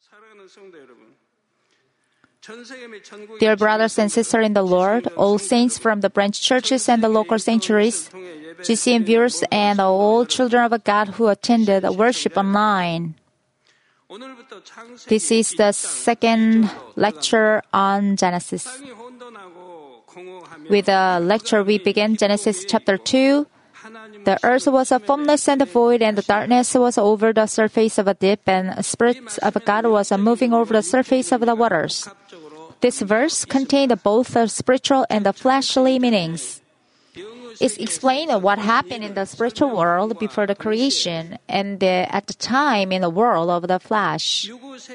Dear brothers and sisters in the Lord, all saints from the branch churches and the local sanctuaries, GCN viewers, and all children of God who attended worship online. This is the second lecture on Genesis. With the lecture, we begin Genesis chapter 2. The earth was formless and void, and the darkness was over the surface of the deep, and the Spirit of God was moving over the surface of the waters. This verse contained both the spiritual and the fleshly meanings. It explained what happened in the spiritual world before the creation and at the time in the world of the flesh.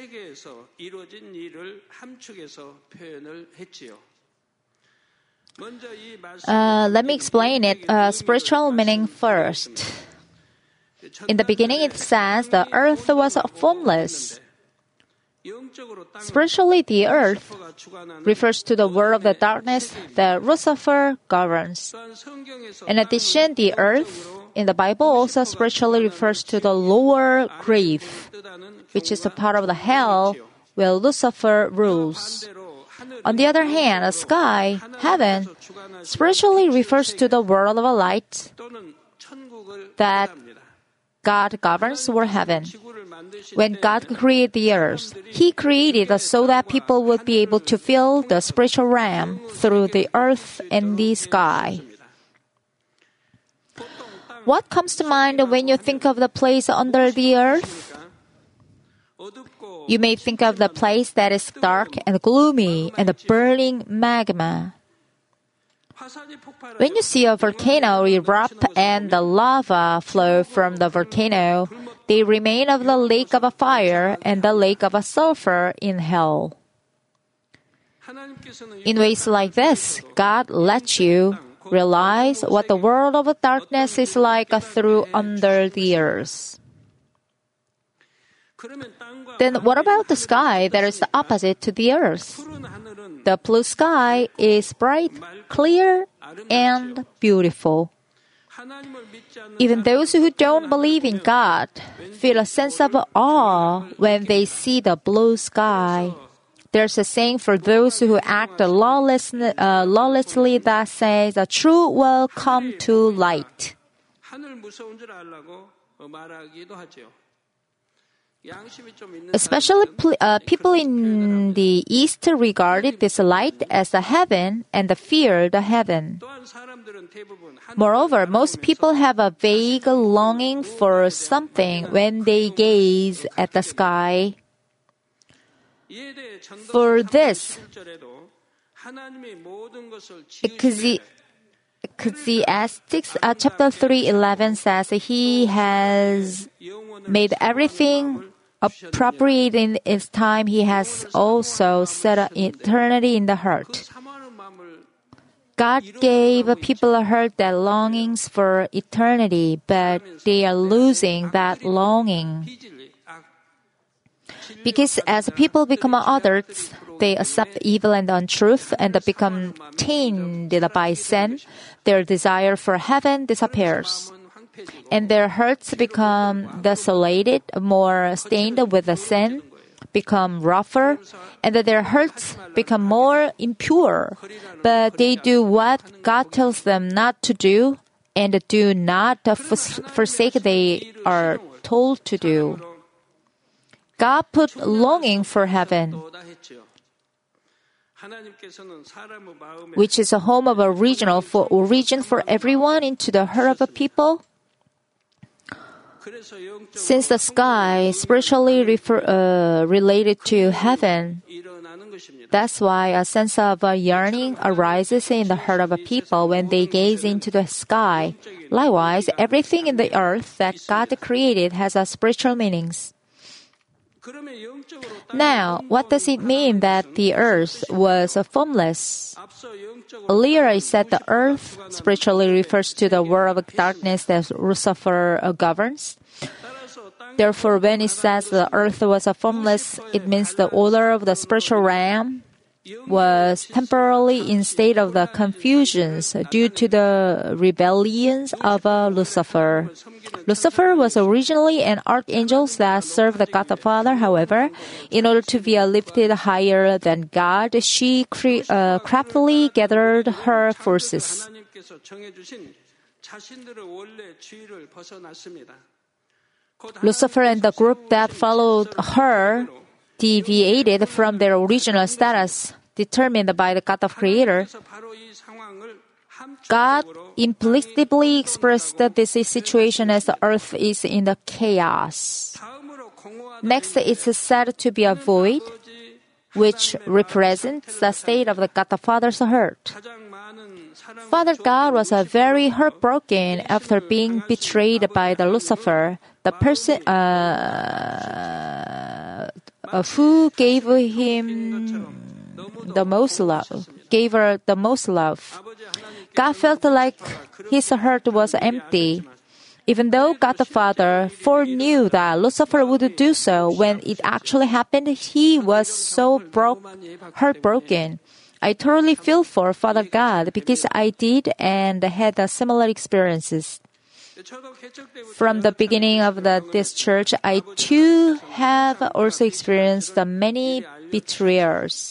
Let me explain it. Spiritual meaning first. In the beginning, it says the earth was formless. Spiritually, the earth refers to the world of the darkness that Lucifer governs. In addition, the earth in the Bible also spiritually refers to the lower grave, which is a part of the hell where Lucifer rules. On the other hand, the sky, heaven, spiritually refers to the world of light that God governs or heaven. When God created the earth, He created it so that people would be able to feel the spiritual realm through the earth and the sky. What comes to mind when you think of the place under the earth? You may think of the place that is dark and gloomy and burning magma. When you see a volcano erupt and the lava flow from the volcano, they remain of the lake of fire and the lake of sulfur in hell. In ways like this, God lets you realize what the world of darkness is like through under the earth. Then what about the sky that is the opposite to the earth? The blue sky is bright, clear, and beautiful. Even those who don't believe in God feel a sense of awe when they see the blue sky. There's a saying for those who act lawlessly that says, "The truth will come to light." Especially people in the East regarded this light as the heaven and feared the heaven. Moreover, most people have a vague longing for something when they gaze at the sky. For this, Ecclesiastes chapter 3:11 says He has made everything appropriate in its time. He has also set eternity in the heart. God gave people a heart that longings for eternity, but they are losing that longing. Because as people become adults, they accept evil and untruth and become tainted by sin. Their desire for heaven disappears. And their hearts become desolated, more stained with the sin, become rougher, and their hearts become more impure. But they do what God tells them not to do, and do not forsake they are told to do. God put longing for heaven, which is a home of origin for everyone, into the heart of a people. Since the sky is spiritually related to heaven, that's why a sense of yearning arises in the heart of a people when they gaze into the sky. Likewise, everything in the earth that God created has a spiritual meanings. Now, what does it mean that the earth was formless? Earlier I said the earth spiritually refers to the world of darkness that Lucifer governs. Therefore, when it says the earth was formless, it means the order of the spiritual realm was temporarily in state of the confusions due to the rebellions of Lucifer. Lucifer was originally an archangel that served the God the Father. However, in order to be lifted higher than God, she craftily gathered her forces. Lucifer and the group that followed her deviated from their original status determined by the God of Creator. God implicitly expressed this situation as the earth is in the chaos. Next, it's said to be a void, which represents the state of the God the Father's hurt. Father God was very heartbroken after being betrayed by the Lucifer, the person who gave him the most love, gave her the most love. God felt like his heart was empty. Even though God the Father foreknew that Lucifer would do so, when it actually happened, he was so heartbroken. I totally feel for Father God because I did and had similar experiences. From the beginning of this church, I too have also experienced many betrayers.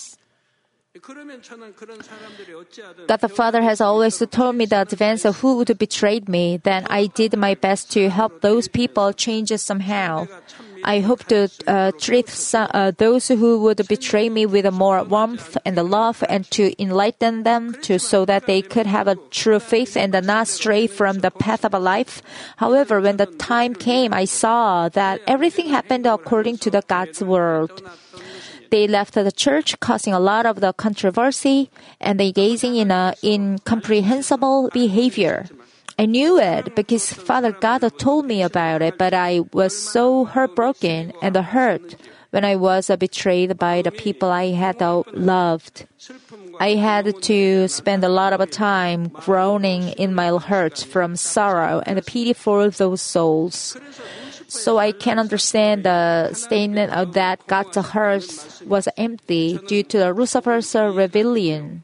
God the Father has always told me the advance of who would betray me. Then I did my best to help those people change somehow. I hope to treat those who would betray me with more warmth and love and to enlighten them so that they could have a true faith and not stray from the path of life. However, when the time came, I saw that everything happened according to the God's word. They left the church, causing a lot of the controversy and engaging in incomprehensible behavior. I knew it because Father God told me about it, but I was so heartbroken and hurt when I was betrayed by the people I had loved. I had to spend a lot of time groaning in my heart from sorrow and pity for those souls. So I can understand the statement of that God's heart was empty due to Lucifer's rebellion.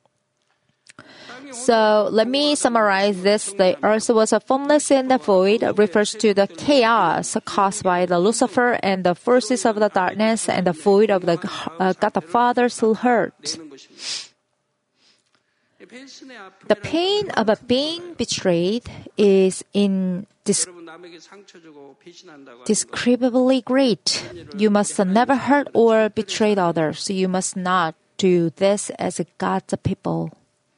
So let me summarize this. The earth was formless and void refers to the chaos caused by the Lucifer and the forces of the darkness and the void of the God the Father's hurt. The pain of being betrayed is indescribably great. You must never hurt or betray others. You must not do this as God's people.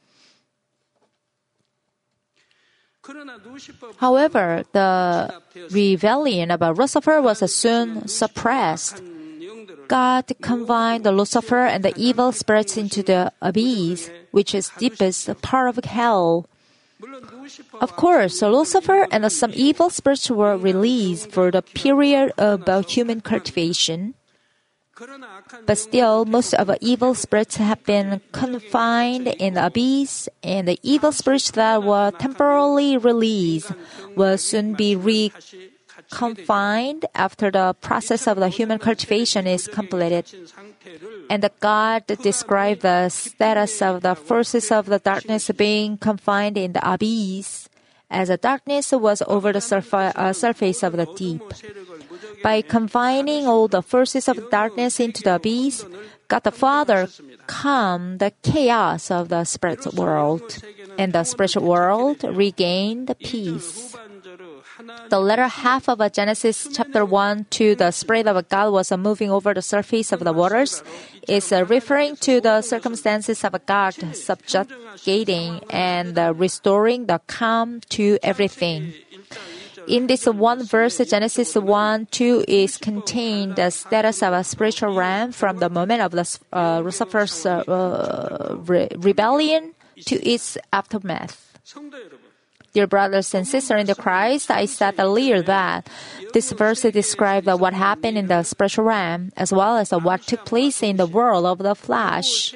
However, the rebellion of Lucifer was soon suppressed. God confined Lucifer and the evil spirits into the abyss, which is deepest part of hell. Of course, Lucifer and some evil spirits were released for the period of human cultivation. But still, most of the evil spirits have been confined in the abyss, and the evil spirits that were temporarily released will soon be reconfined after the process of the human cultivation is completed. And God described the status of the forces of the darkness being confined in the abyss, as the darkness was over the surface of the deep. By confining all the forces of darkness into the abyss, God the Father calmed the chaos of the spiritual world, and the spiritual world regained peace. The latter half of Genesis chapter 1 to the Spirit of God was moving over the surface of the waters is referring to the circumstances of God subjugating and restoring the calm to everything. In this one verse, Genesis 1:2 is contained the status of a spiritual realm from the moment of the Lucifer's rebellion to its aftermath. Dear brothers and sisters in the Christ, I said earlier that this verse describes what happened in the spiritual realm as well as what took place in the world of the flesh.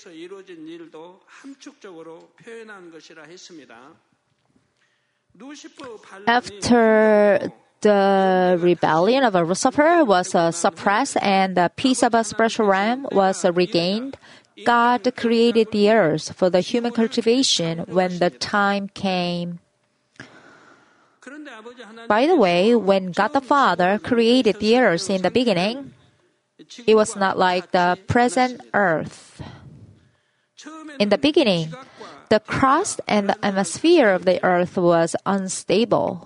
After the rebellion of Lucifer was suppressed and the peace of a spiritual realm was regained, God created the earth for the human cultivation when the time came. By the way, when God the Father created the earth in the beginning, it was not like the present earth. In the beginning, the crust and the atmosphere of the earth was unstable.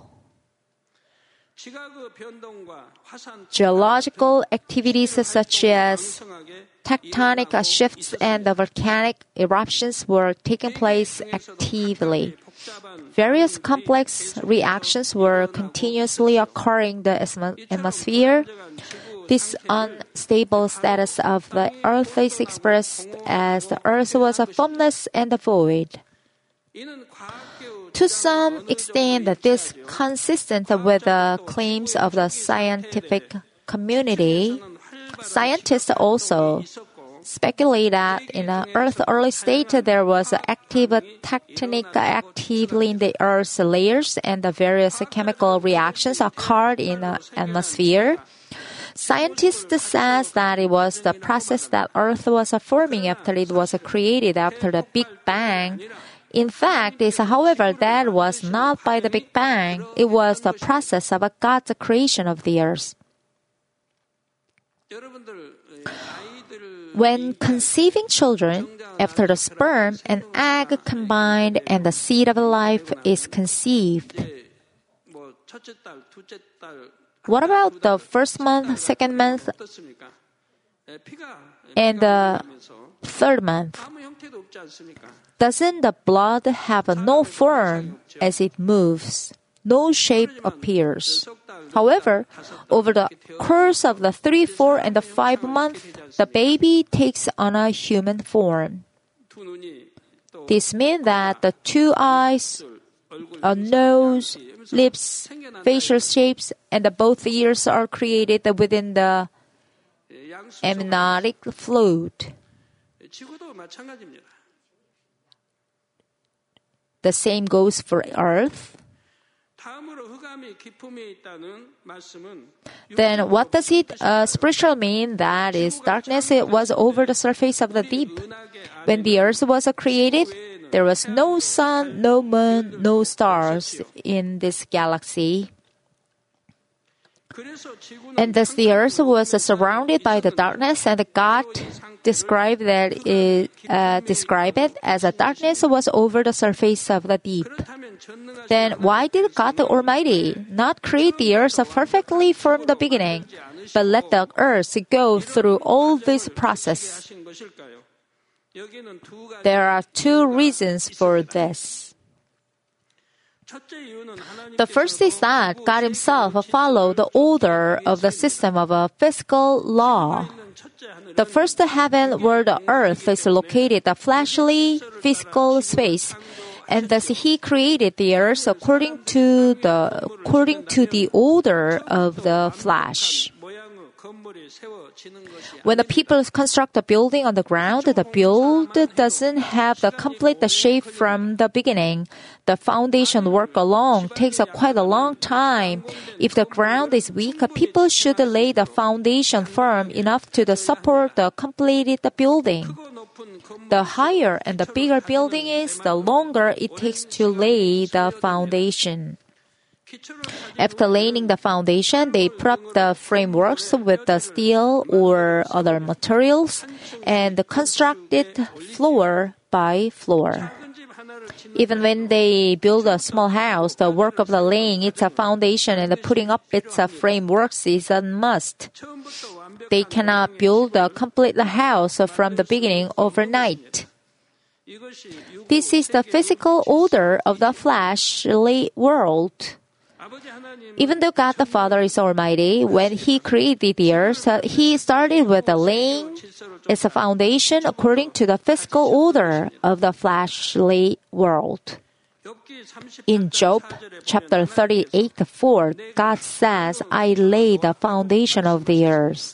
Geological activities such as tectonic shifts and the volcanic eruptions were taking place actively. Various complex reactions were continuously occurring in the atmosphere. This unstable status of the earth is expressed as the earth was a formless and void. To some extent, this consistent with the claims of the scientific community. Scientists also speculate that in the Earth's early state there was active tectonic activity in the Earth's layers and the various chemical reactions occurred in the atmosphere. Scientists say that it was the process that Earth was forming after it was created after the Big Bang. In fact, however, that was not by the Big Bang. It was the process of God's creation of the earth. When conceiving children, after the sperm and egg combined and the seed of life is conceived, what about the first month, second month, and the third month? Doesn't the blood have no form as it moves? No shape appears. However, over the course of the 3, 4, and the 5 months, the baby takes on a human form. This means that the 2 eyes, a nose, lips, facial shapes, and both ears are created within the amniotic fluid. The same goes for earth. Then what does it spiritually mean? That is, darkness was over the surface of the deep. When the earth was created, there was no sun, no moon, no stars in this galaxy. And thus the earth was surrounded by the darkness, and God described it as a darkness was over the surface of the deep. Then why did God the Almighty not create the earth perfectly from the beginning, but let the earth go through all this process? There are 2 reasons for this. The first is that God Himself followed the order of the system of a physical law. The first heaven where the earth is located, the fleshly physical space, and thus He created the earth according to the order of the flesh. When the people construct a building on the ground, the build doesn't have the complete shape from the beginning. The foundation work alone takes quite a long time. If the ground is weak, people should lay the foundation firm enough to support the completed building. The higher and the bigger building is, the longer it takes to lay the foundation. After laying the foundation, they put up the frameworks with the steel or other materials and construct it floor by floor. Even when they build a small house, the work of the laying its foundation and putting up its frameworks is a must. They cannot build a complete house from the beginning overnight. This is the physical order of the fleshly world. Even though God the Father is Almighty, when He created the earth, He started with the laying its foundation according to the physical order of the fleshly world. In Job chapter 38:4, God says, "I lay the foundation of the earth."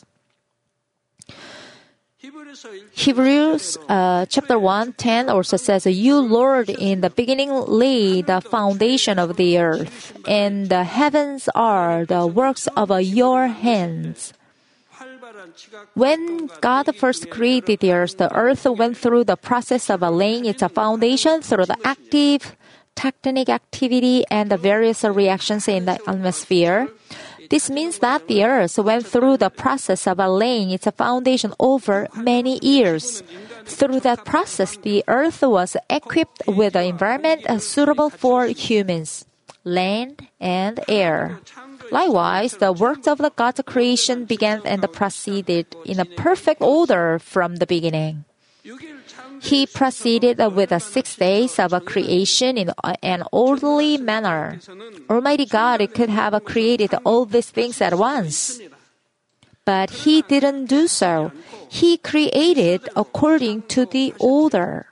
Hebrews chapter 1:10 also says, "You, Lord, in the beginning laid the foundation of the earth, and the heavens are the works of your hands." When God first created the earth went through the process of laying its foundation through the active tectonic activity and the various reactions in the atmosphere. This means that the earth went through the process of laying its foundation over many years. Through that process, the earth was equipped with an environment suitable for humans, land and air. Likewise, the works of the God's creation began and proceeded in a perfect order from the beginning. He proceeded with 6 days of creation in an orderly manner. Almighty God could have created all these things at once. But He didn't do so. He created according to the order.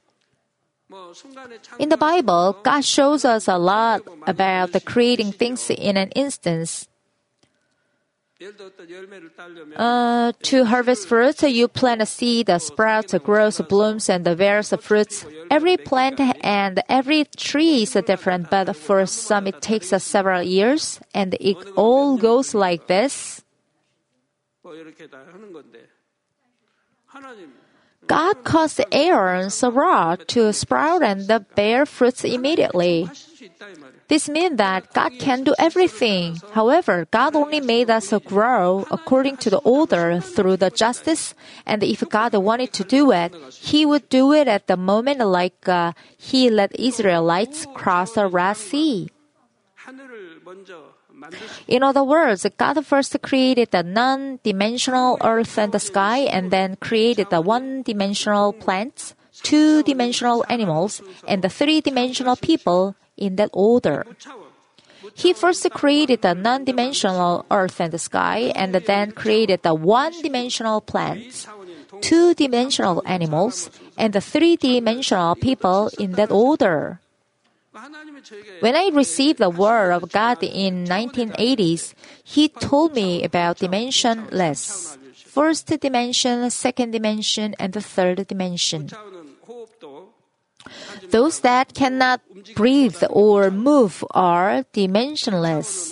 In the Bible, God shows us a lot about the creating things in an instance. To harvest fruits, you plant a seed, sprouts, grows, blooms, and bears fruits. Every plant and every tree is different, but for some it takes several years, and it all goes like this. God caused Aaron's rod to sprout and bear fruits immediately. This means that God can do everything. However, God only made us grow according to the order through the justice, and if God wanted to do it, He would do it at the moment like He let Israelites cross the Red Sea. In other words, God first created the non-dimensional earth and the sky, and then created the one-dimensional plants, two-dimensional animals, and the three-dimensional people in that order. He first created the non-dimensional earth and the sky, and then created the one-dimensional plants, two-dimensional animals, and the three-dimensional people in that order. When I received the Word of God in 1980s, He told me about dimensionless. First dimension, second dimension, and the third dimension. Those that cannot breathe or move are dimensionless.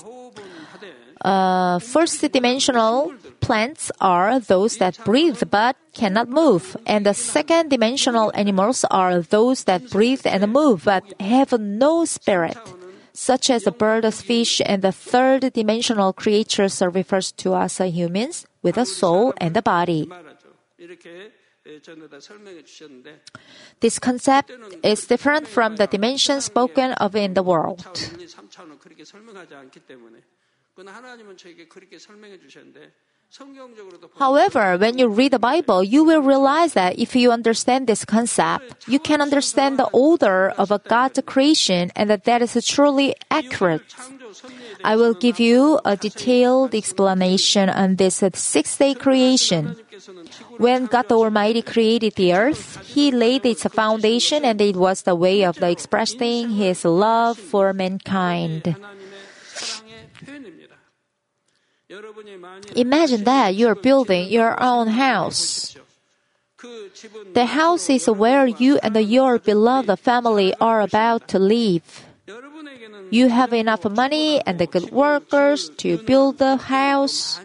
First dimensional plants are those that breathe but cannot move, and the second dimensional animals are those that breathe and move but have no spirit, such as the birds, fish, and the third dimensional creatures refers to us humans with a soul and a body. This concept is different from the dimension spoken of in the world. However, when you read the Bible, you will realize that if you understand this concept, you can understand the order of God's creation, and that is truly accurate. I will give you a detailed explanation on this 6-day creation. When God the Almighty created the earth, He laid its foundation, and it was the way of expressing His love for mankind. Imagine that you are building your own house. The house is where you and your beloved family are about to live. You have enough money and the good workers to build the house.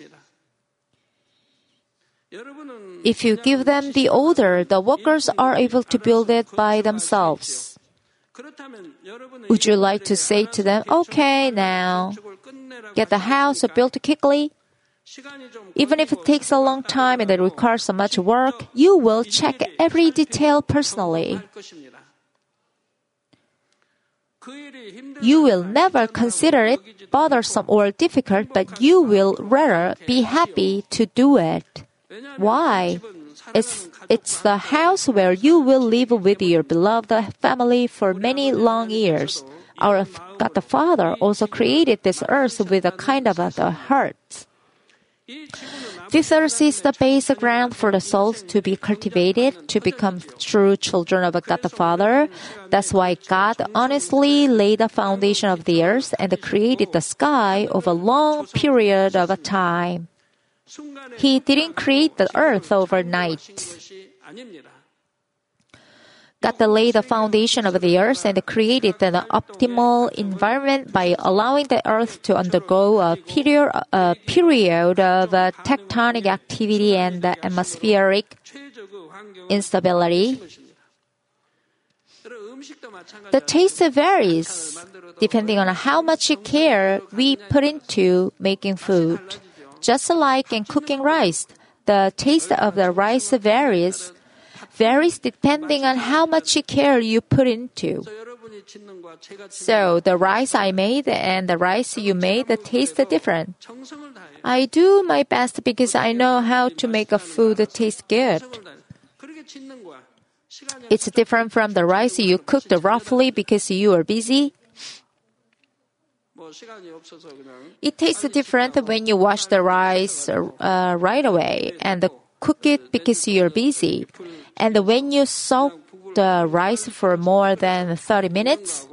If you give them the order, the workers are able to build it by themselves. Would you like to say to them, "Okay, now, get the house built quickly"? Even if it takes a long time and it requires so much work, you will check every detail personally. You will never consider it bothersome or difficult, but you will rather be happy to do it. Why? It's the house where you will live with your beloved family for many long years. Our God the Father also created this earth with a kind of a heart. This earth is the basic ground for the souls to be cultivated, to become true children of God the Father. That's why God honestly laid the foundation of the earth and created the sky over a long period of time. He didn't create the earth overnight. God laid the foundation of the earth and created an optimal environment by allowing the earth to undergo a period of tectonic activity and atmospheric instability. The taste varies depending on how much care we put into making food. Just like in cooking rice, the taste of the rice varies depending on how much care you put into. So the rice I made and the rice you made taste different. I do my best because I know how to make a food taste good. It's different from the rice you cooked roughly because you are busy. It tastes different when you wash the rice right away and cook it because you're busy. And when you soak the rice for more than 30 minutes,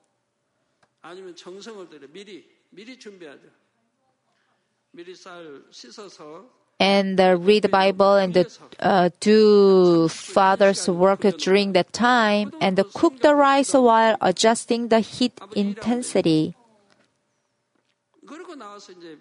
and read the Bible and do Father's work during that time, and cook the rice while adjusting the heat intensity. 그러고 나와서 이제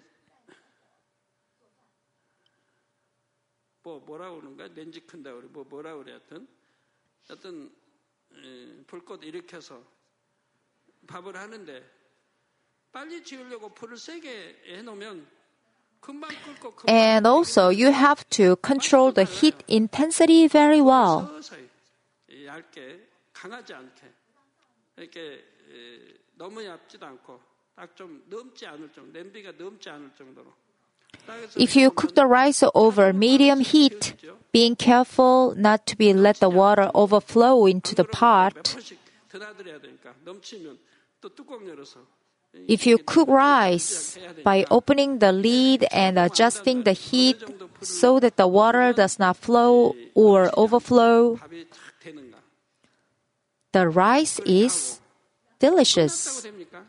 뭐라 그러는가 렌지 큰다 우리 뭐라 그래 하여튼 불꽃 일으켜서 밥을 하는데 빨리 지으려고 불을 세게 해놓으면 금방 끓고 And also you have to control the heat intensity very well. 서서히 얇게 강하지 않게 이렇게 너무 얇지도 않고 딱 좀 넘지 않을 정도 냄비가 넘지 않을 정도로. If you cook the rice over medium heat, being careful not to let the water overflow into the pot. If you cook rice by opening the lid and adjusting the heat so that the water does not flow or overflow, the rice is delicious.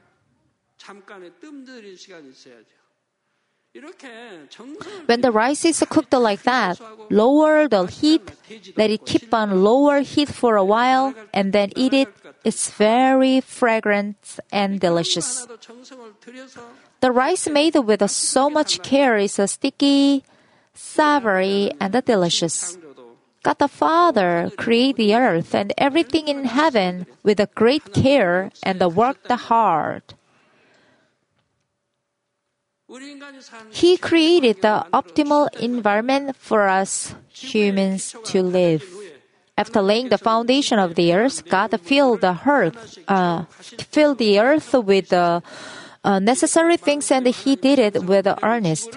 When the rice is cooked like that, lower the heat, let it keep on lower heat for a while, and then eat it. It's very fragrant and delicious. The rice made with so much care is sticky, savory, and delicious. God the Father created the earth and everything in heaven with great care and worked hard. He created the optimal environment for us humans to live. After laying the foundation of the earth, God filled the earth with the necessary things, and He did it with earnest.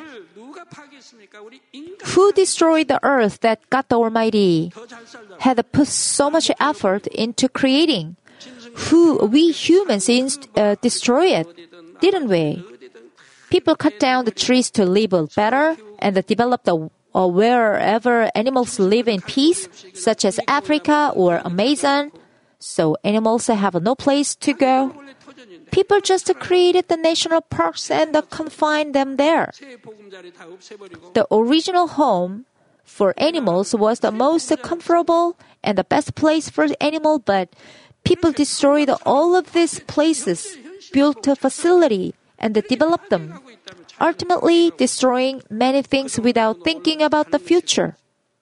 Who destroyed the earth that God the Almighty had put so much effort into creating? We humans destroy it, didn't we? People cut down the trees to live better and develop wherever animals live in peace, such as Africa or Amazon, so animals have no place to go. People just created the national parks and confined them there. The original home for animals was the most comfortable and the best place for animals, but people destroyed all of these places, built a facility, and developed them, ultimately destroying many things without thinking about the future.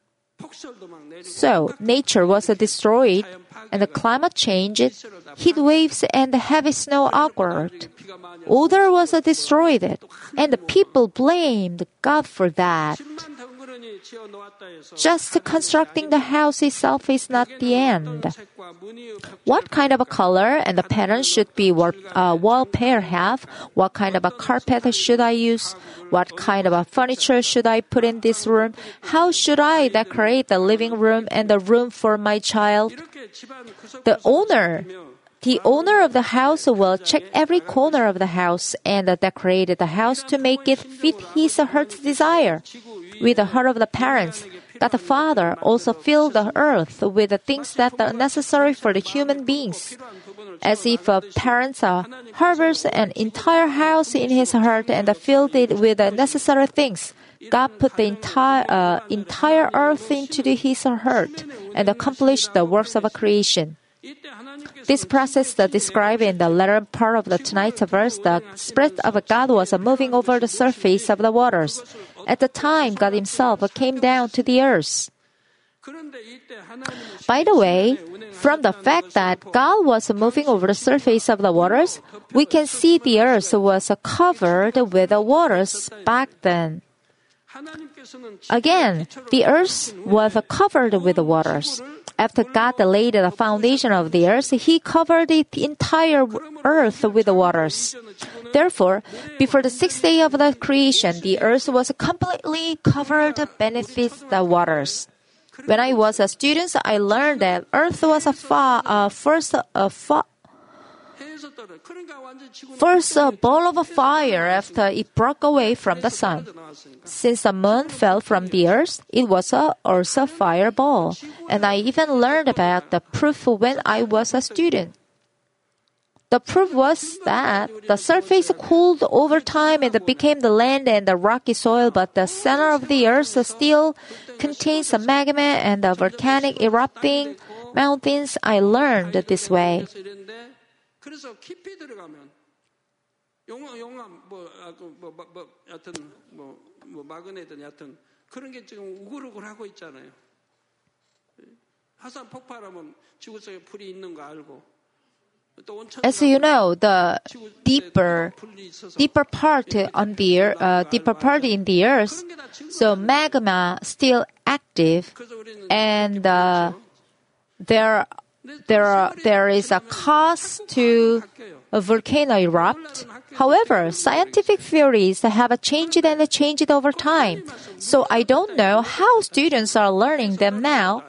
So, nature was destroyed, and the climate changed, heat waves and heavy snow occurred. Order was destroyed, and the people blamed God for that. Just constructing the house itself is not the end. What kind of a color and the pattern should be wallpaper have? What kind of a carpet should I use? What kind of a furniture should I put in this room? How should I decorate the living room and the room for my child? The owner of the house will check every corner of the house and decorate the house to make it fit his or her desire. With the heart of the parents, God the Father also filled the earth with the things that are necessary for the human beings. As if a parent harvests an entire house in his heart and filled it with the necessary things, God put the entire earth into his heart and accomplished the works of creation. This process described in the latter part of the tonight's verse, the Spirit of God was moving over the surface of the waters. At the time, God Himself came down to the earth. By the way, from the fact that God was moving over the surface of the waters, we can see the earth was covered with the waters back then. Again, the earth was covered with the waters. After God laid the foundation of the earth, He covered the entire earth with the waters. Therefore, before the sixth day of the creation, the earth was completely covered beneath the waters. When I was a student, I learned that earth was first a ball of fire after it broke away from the sun. Since the moon fell from the earth, it was also a fireball. And I even learned about the proof when I was a student. The proof was that the surface cooled over time and became the land and the rocky soil, but the center of the earth still contains the magma and the volcanic erupting mountains. I learned this way. 그래서 깊이 들어가면 마그네든 여하튼 그런 게 지금 우글우글하고 있잖아요. 화산 폭발하면 지구 속에 불이 있는 거 알고. As you know, the deeper part in the earth, so magma still active, and there is a cause to a volcano erupt. However, scientific theories have changed and changed over time, so I don't know how students are learning them now.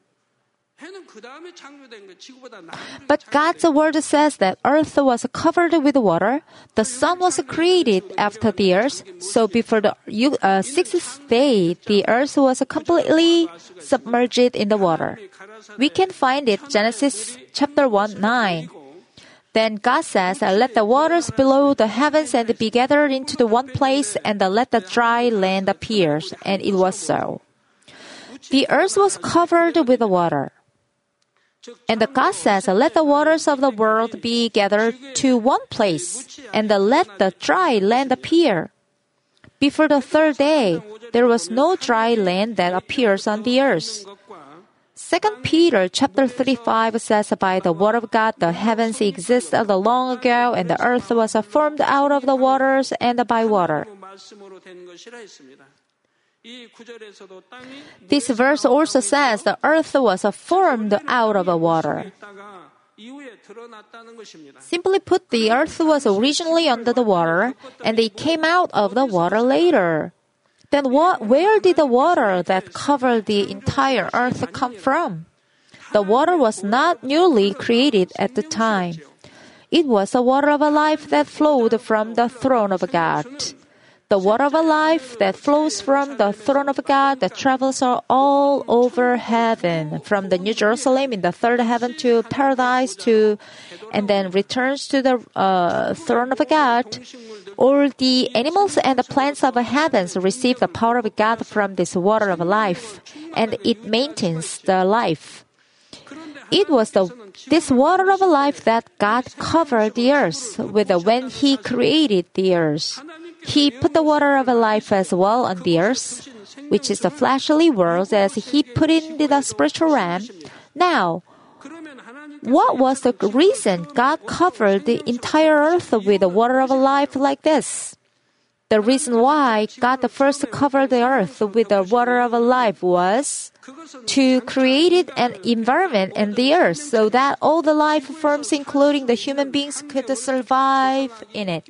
But God's word says that earth was covered with water, the sun was created after the earth, so before the sixth day, the earth was completely submerged in the water. We can find it Genesis chapter 1:9. Then God says, "Let the waters below the heavens and be gathered into the one place, and let the dry land appear." And it was so. The earth was covered with the water. And God says, "Let the waters of the world be gathered to one place, and let the dry land appear." Before the third day, there was no dry land that appears on the earth. 2 Peter chapter 3:5 says, "By the word of God, the heavens existed long ago, and the earth was formed out of the waters and by water." This verse also says the earth was formed out of water. Simply put, the earth was originally under the water, and it came out of the water later. Then where did the water that covered the entire earth come from? The water was not newly created at the time. It was the water of life that flowed from the throne of God. The water of life that flows from the throne of God that travels all over heaven, from the New Jerusalem in the third heaven to paradise and then returns to the throne of God. All the animals and the plants of the heavens receive the power of God from this water of life, and it maintains the life. It was this water of life that God covered the earth with when He created the earth. He put the water of life as well on the earth, which is the fleshly world, as He put it in the spiritual realm. Now, what was the reason God covered the entire earth with the water of life like this? The reason why God first covered the earth with the water of life was to create an environment in the earth so that all the life forms, including the human beings, could survive in it.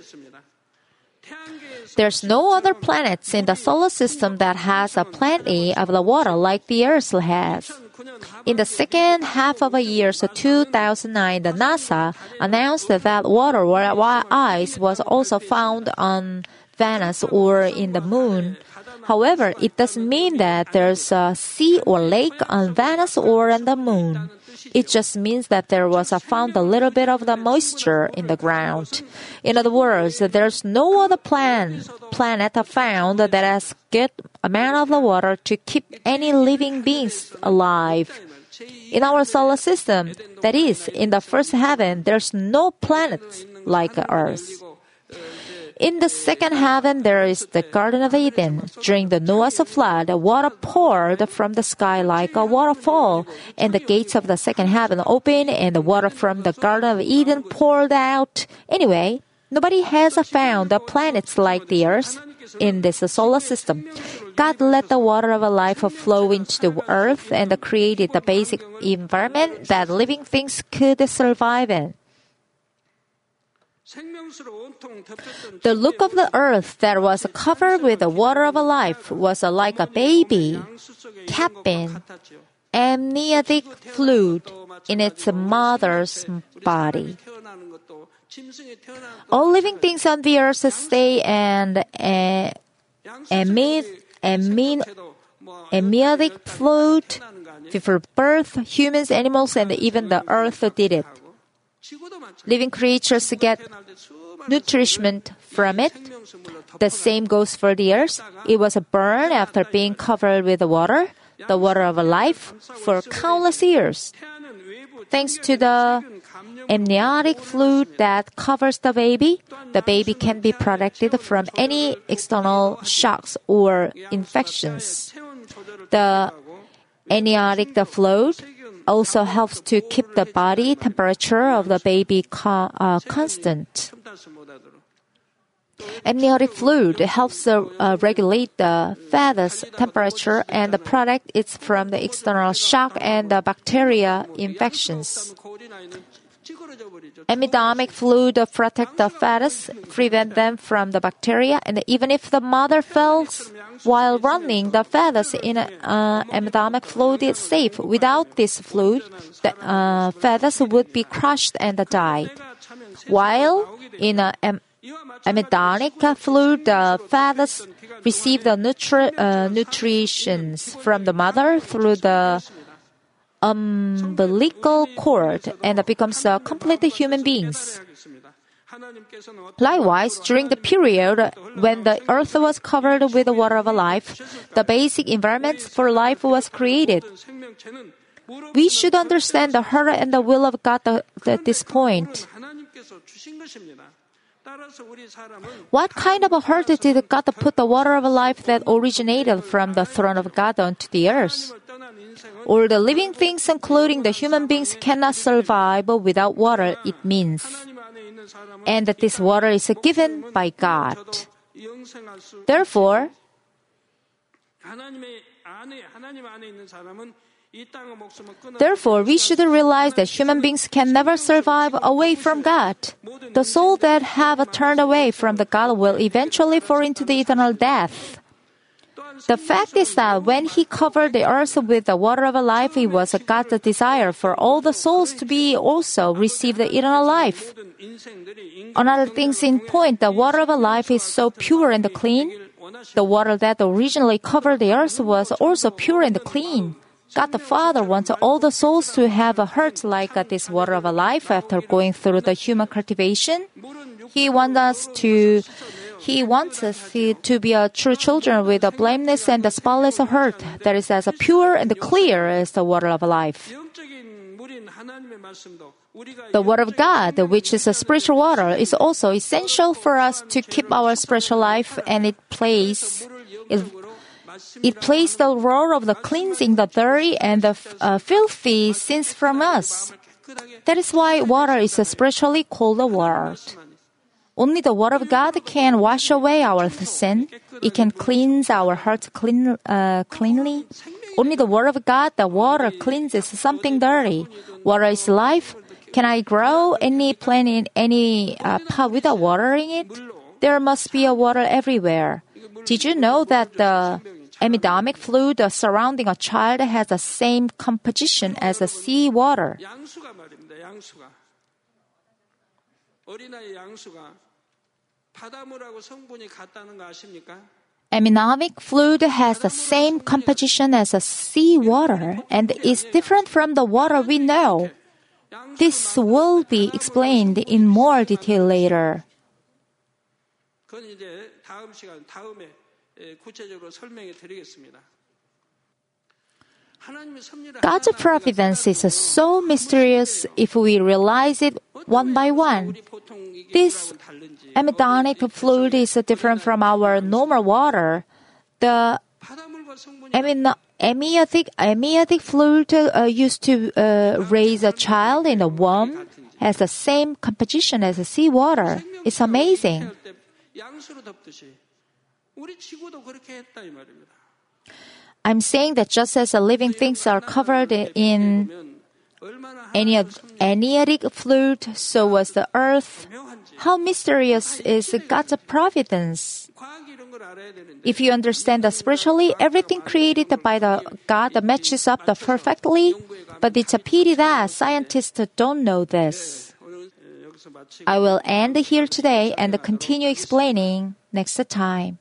There's no other planets in the solar system that has plenty of the water like the Earth has. In the second half of the year 2009, the NASA announced that water or ice was also found on Venus or in the moon. However, it doesn't mean that there's a sea or lake on Venus or on the moon. It just means that there was found a little bit of the moisture in the ground. In other words, there's no other planet found that has good amount of the water to keep any living beings alive. In our solar system, that is, in the first heaven, there's no planet like Earth. In the second heaven, there is the Garden of Eden. During the Noah's flood, water poured from the sky like a waterfall, and the gates of the second heaven opened, and the water from the Garden of Eden poured out. Anyway, nobody has found planets like the Earth in this solar system. God let the water of life flow into the earth and created the basic environment that living things could survive in. The look of the earth that was covered with the water of life was like a baby kept in amniotic fluid in its mother's body. All living things on the earth stay and amniotic fluid before birth. Humans, animals, and even the earth did it. Living creatures get nourishment from it. The same goes for the earth. It was burned after being covered with water, the water of life, for countless years. Thanks to the amniotic fluid that covers the baby can be protected from any external shocks or infections. The amniotic fluid also helps to keep the body temperature of the baby constant. Amniotic fluid helps regulate the fetus temperature and protect it from the external shock and the bacteria infections. Amniotic fluid protects the fetus, prevent them from the bacteria, and even if the mother falls while running, the fetus in amniotic fluid is safe. Without this fluid, the fetus would be crushed and die. While in amniotic fluid, the fetus receives the nutrition from the mother through the umbilical cord and becomes a complete human being. Likewise, during the period when the earth was covered with the water of life, the basic environment for life was created. We should understand the heart and the will of God at this point. What kind of a heart did God put the water of life that originated from the throne of God onto the earth? All the living things, including the human beings, cannot survive without water, it means. And that this water is given by God. Therefore, we should realize that human beings can never survive away from God. The souls that have turned away from the God will eventually fall into the eternal death. The fact is that when He covered the earth with the water of life, it was God's desire for all the souls to be also receive the eternal life. Another thing in point, the water of life is so pure and clean. The water that originally covered the earth was also pure and clean. God the Father wants all the souls to have a heart like this water of life after going through the human cultivation. He wants us to be a true children with a blameless and a spotless heart that is as pure and clear as the water of life. The Word of God, which is a spiritual water, is also essential for us to keep our spiritual life, and it plays the role of the cleansing the dirty and the filthy sins from us. That is why water is spiritually called the Word. Only the Word of God can wash away our sin. It can cleanse our hearts cleanly. Only the Word of God, the water, cleanses something dirty. Water is life. Can I grow any plant in any pot without watering it? There must be a water everywhere. Did you know that the amniotic fluid surrounding a child has the same composition as the sea water? Amniotic fluid has the same composition as sea water and is different from the water we know. This will be explained in more detail later. 그건 이제 다음 시간 다음에 구체적으로 설명해 드리겠습니다. God's providence is so mysterious if we realize it one by one. This amniotic fluid is different from our normal water. The amniotic fluid used to raise a child in a womb has the same composition as seawater. It's amazing. I'm saying that just as living things are covered in amniotic fluid, so was the earth. How mysterious is God's providence? If you understand that spiritually, everything created by God matches up perfectly, but it's a pity that scientists don't know this. I will end here today and continue explaining next time.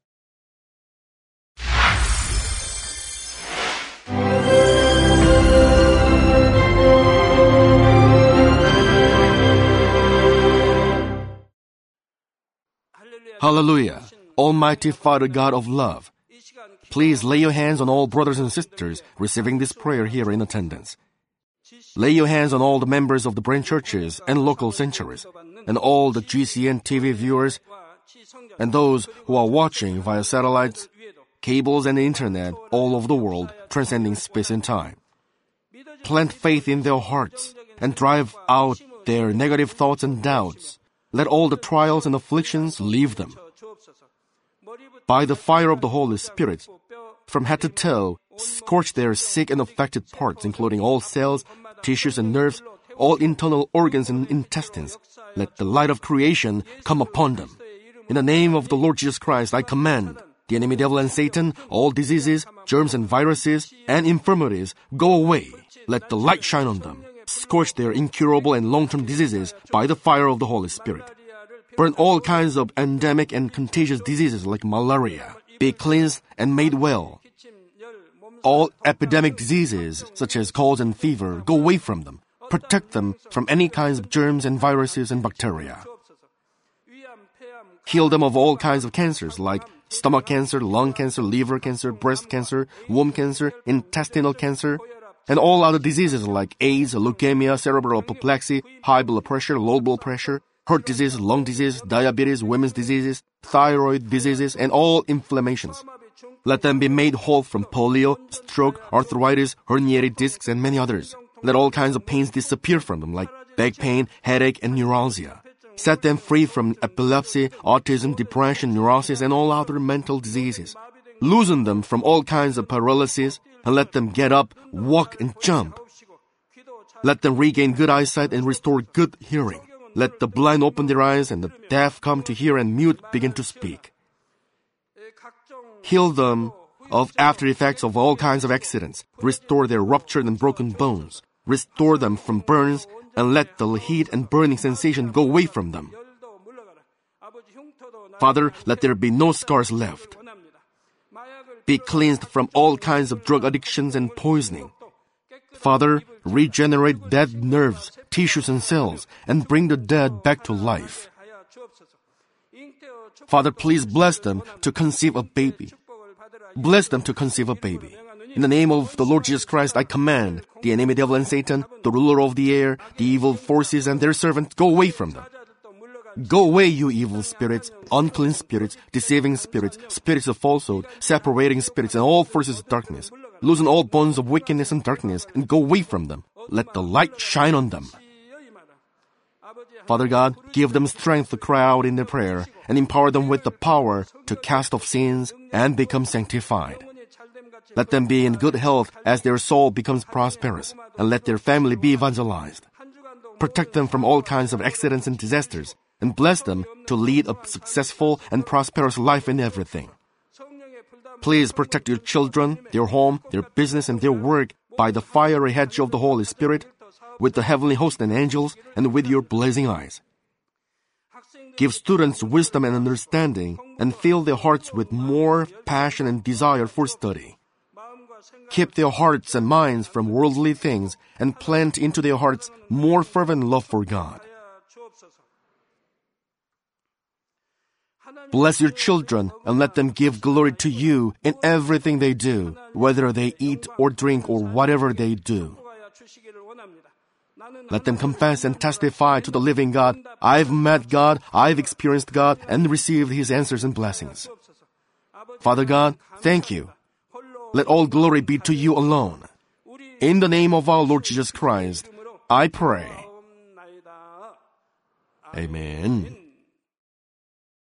Hallelujah! Almighty Father God of love, please lay your hands on all brothers and sisters receiving this prayer here in attendance. Lay your hands on all the members of the branch churches and local sanctuaries, and all the GCN TV viewers, and those who are watching via satellites, cables, and internet all over the world, transcending space and time. Plant faith in their hearts and drive out their negative thoughts and doubts. Let all the trials and afflictions leave them. By the fire of the Holy Spirit, from head to toe, scorch their sick and affected parts, including all cells, tissues and nerves, all internal organs and intestines. Let the light of creation come upon them. In the name of the Lord Jesus Christ, I command the enemy devil and Satan, all diseases, germs and viruses, and infirmities, go away. Let the light shine on them. Scorch their incurable and long-term diseases by the fire of the Holy Spirit. Burn all kinds of endemic and contagious diseases like malaria. Be cleansed and made well. All epidemic diseases, such as colds and fever, go away from them. Protect them from any kinds of germs and viruses and bacteria. Heal them of all kinds of cancers like stomach cancer, lung cancer, liver cancer, breast cancer, womb cancer, intestinal cancer, and all other diseases like AIDS, leukemia, cerebral apoplexy, high blood pressure, low blood pressure, heart disease, lung disease, diabetes, women's diseases, thyroid diseases, and all inflammations. Let them be made whole from polio, stroke, arthritis, herniated discs, and many others. Let all kinds of pains disappear from them like back pain, headache, and neuralgia. Set them free from epilepsy, autism, depression, neurosis, and all other mental diseases. Loosen them from all kinds of paralysis, and let them get up, walk, and jump. Let them regain good eyesight and restore good hearing. Let the blind open their eyes and the deaf come to hear and mute begin to speak. Heal them of after effects of all kinds of accidents. Restore their ruptured and broken bones. Restore them from burns and let the heat and burning sensation go away from them. Father, let there be no scars left. Be cleansed from all kinds of drug addictions and poisoning. Father, regenerate dead nerves, tissues, and cells, and bring the dead back to life. Father, please bless them to conceive a baby. Bless them to conceive a baby. In the name of the Lord Jesus Christ, I command the enemy devil and Satan, the ruler of the air, the evil forces, and their servants, go away from them. Go away, you evil spirits, unclean spirits, deceiving spirits, spirits of falsehood, separating spirits, and all forces of darkness. Loosen all bonds of wickedness and darkness, and go away from them. Let the light shine on them. Father God, give them strength to cry out in their prayer, and empower them with the power to cast off sins and become sanctified. Let them be in good health as their soul becomes prosperous, and let their family be evangelized. Protect them from all kinds of accidents and disasters, and bless them to lead a successful and prosperous life in everything. Please protect your children, their home, their business, and their work by the fiery hedge of the Holy Spirit, with the heavenly host and angels, and with your blazing eyes. Give students wisdom and understanding, and fill their hearts with more passion and desire for study. Keep their hearts and minds from worldly things, and plant into their hearts more fervent love for God. Bless your children and let them give glory to you in everything they do, whether they eat or drink or whatever they do. Let them confess and testify to the living God, I've met God, I've experienced God, and received His answers and blessings. Father God, thank you. Let all glory be to you alone. In the name of our Lord Jesus Christ, I pray. Amen.